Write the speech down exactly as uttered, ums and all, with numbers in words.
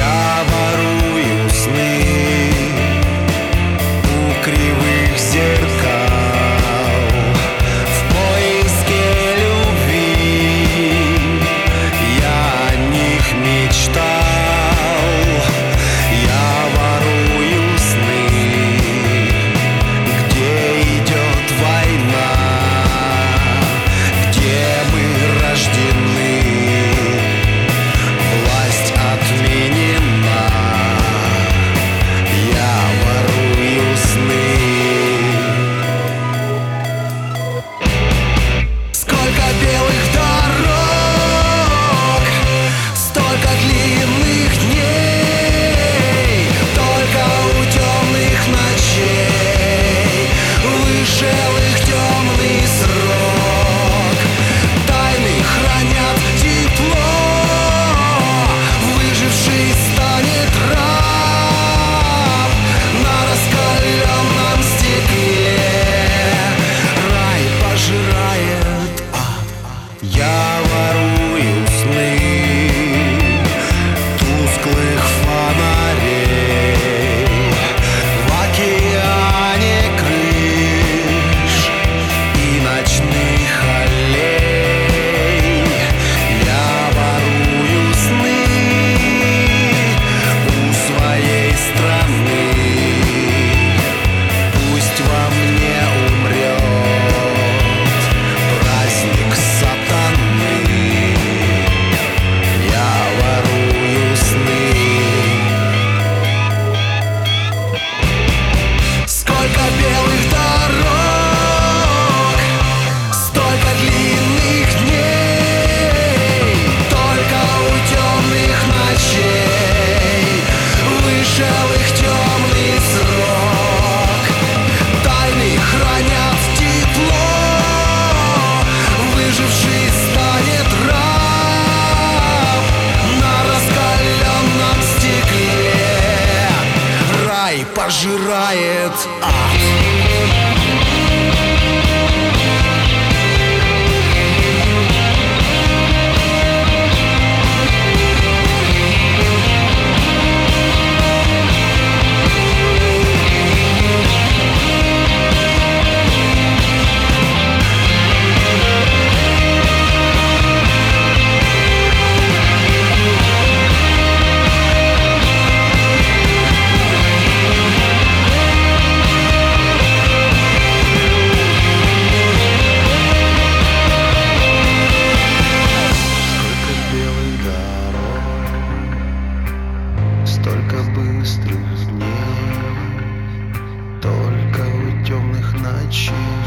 Я ворую сны у кривых зеркал в поиске любви. Я о них мечтал. Я ворую сны, где идет война, где мы рождены. Власть отменена. Я ворую сны. Сколько белых дорог, столько длинных дней. Только у темных ночей вышел их темный срок. Тайны хранят тепло. Выживший станет раб на раскаленном стекле. Рай пожирает ад. Я ворую сны тусклых фонарей в океане крыш и ночных аллей. Я ворую сны у своей страны. Пусть во мне умрет праздник сатаны. Я ворую сны. Сколько белых дорог, столько длинных дней. Только у темных ночей вышел их темный срок. Тайны хранят тепло. Выживший станет раб на раскаленном стекле. Рай пожирает ад. Столько быстрых дней, только у темных ночей